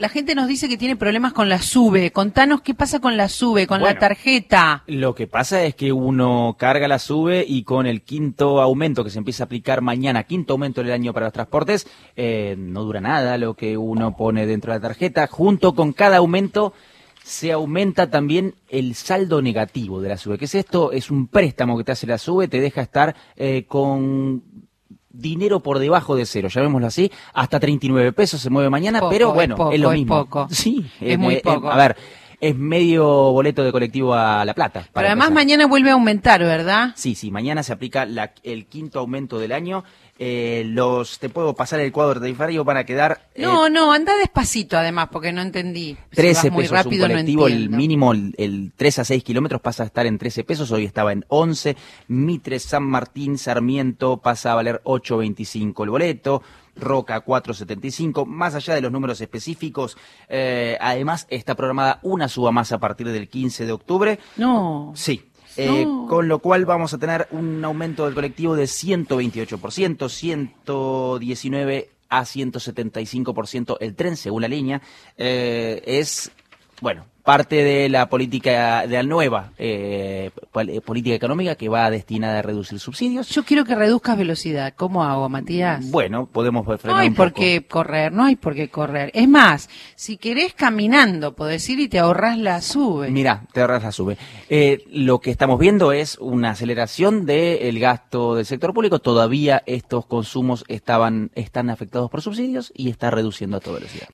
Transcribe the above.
la gente nos dice que tiene problemas con la SUBE. Contanos qué pasa con la SUBE, con la tarjeta. Lo que pasa es que uno carga la SUBE y con el quinto aumento que se empieza a aplicar mañana, quinto aumento del año para los transportes, no dura nada lo que uno pone dentro de la tarjeta. Junto con cada aumento se aumenta también el saldo negativo de la SUBE. ¿Qué es esto? Es un préstamo que te hace la SUBE, te deja estar con dinero por debajo de cero, llamémoslo así, hasta 39 pesos se mueve mañana, Poco, pero bueno, poco, es lo mismo. Es poco. Sí, es muy poco. A ver, es medio boleto de colectivo a La Plata. Pero además empezar. Mañana vuelve a aumentar, ¿verdad? Sí, mañana se aplica el quinto aumento del año. Te puedo pasar el cuadro tarifario, van a quedar... No, anda despacito además, porque no entendí. 13 si vas muy pesos rápido, un colectivo, no el mínimo, el 3 a 6 kilómetros pasa a estar en 13 pesos, hoy estaba en 11, Mitre, San Martín, Sarmiento pasa a valer 8.25 el boleto, Roca 4.75, más allá de los números específicos, además está programada una suba más a partir del 15 de octubre. No. Sí. No. Con lo cual vamos a tener un aumento del colectivo de 128%, 119 a 175% el tren según la línea. Parte de la política de la nueva política económica que va destinada a reducir subsidios. Yo quiero que reduzcas velocidad. ¿Cómo hago, Matías? Bueno, podemos frenar no hay un poco. por qué correr, no hay por qué correr. Es más, si querés caminando, podés ir y te ahorrás la SUBE. Mirá, te ahorras la SUBE. Lo que estamos viendo es una aceleración del gasto del sector público. Todavía estos consumos están afectados por subsidios y está reduciendo a toda velocidad.